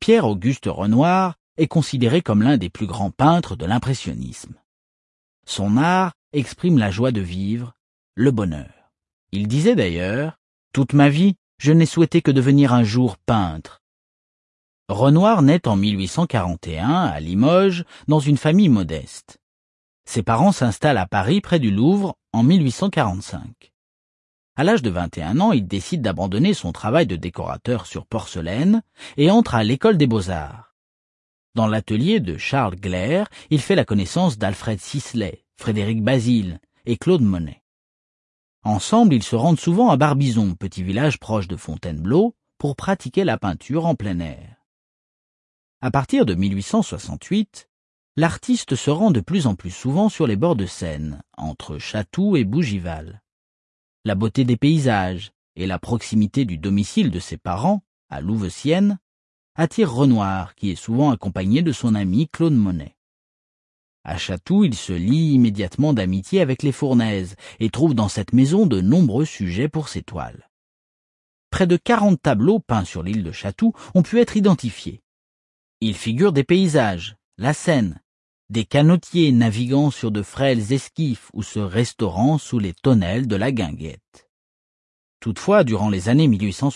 Pierre-Auguste Renoir est considéré comme l'un des plus grands peintres de l'impressionnisme. Son art exprime la joie de vivre, le bonheur. Il disait d'ailleurs « Toute ma vie, je n'ai souhaité que devenir un jour peintre ». Renoir naît en 1841 à Limoges dans une famille modeste. Ses parents s'installent à Paris près du Louvre en 1845. À l'âge de 21 ans, il décide d'abandonner son travail de décorateur sur porcelaine et entre à l'école des beaux-arts. Dans l'atelier de Charles Glaire, il fait la connaissance d'Alfred Sisley, Frédéric Bazille et Claude Monet. Ensemble, ils se rendent souvent à Barbizon, petit village proche de Fontainebleau, pour pratiquer la peinture en plein air. À partir de 1868, l'artiste se rend de plus en plus souvent sur les bords de Seine, entre Chatou et Bougival. La beauté des paysages et la proximité du domicile de ses parents, à Louveciennes, attirent Renoir, qui est souvent accompagné de son ami Claude Monet. À Chatou, il se lie immédiatement d'amitié avec les Fournaise et trouve dans cette maison de nombreux sujets pour ses toiles. Près de 40 tableaux peints sur l'île de Chatou ont pu être identifiés. Il figure des paysages, la Seine, des canotiers naviguant sur de frêles esquifs ou se restaurant sous les tonnelles de la Guinguette. Toutefois, durant les années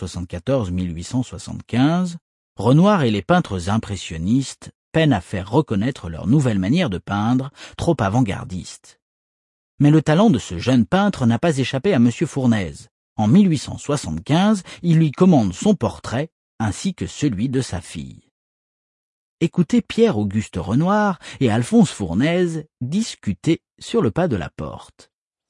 1874-1875, Renoir et les peintres impressionnistes peinent à faire reconnaître leur nouvelle manière de peindre, trop avant-gardiste. Mais le talent de ce jeune peintre n'a pas échappé à M. Fournaise. En 1875, il lui commande son portrait ainsi que celui de sa fille. Écoutez Pierre-Auguste Renoir et Alphonse Fournaise discuter sur le pas de la porte.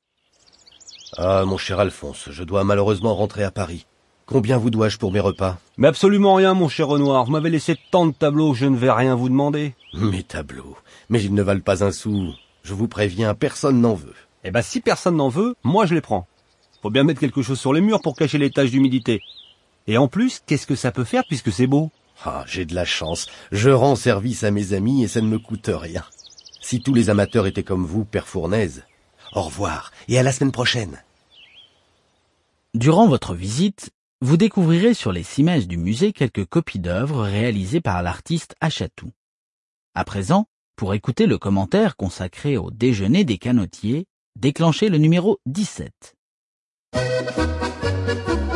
Ah, mon cher Alphonse, je dois malheureusement rentrer à Paris. Combien vous dois-je pour mes repas? Mais absolument rien, mon cher Renoir. Vous m'avez laissé tant de tableaux que je ne vais rien vous demander. Mes tableaux, mais ils ne valent pas un sou. Je vous préviens, personne n'en veut. Eh ben, si personne n'en veut, moi je les prends. Faut bien mettre quelque chose sur les murs pour cacher les taches d'humidité. Et en plus, qu'est-ce que ça peut faire puisque c'est beau? Ah, j'ai de la chance. Je rends service à mes amis et ça ne me coûte rien. Si tous les amateurs étaient comme vous, Père Fournaise. Au revoir et à la semaine prochaine. Durant votre visite, vous découvrirez sur les cimaises du musée quelques copies d'œuvres réalisées par l'artiste à Chatou. À présent, pour écouter le commentaire consacré au déjeuner des canotiers, déclenchez le numéro 17.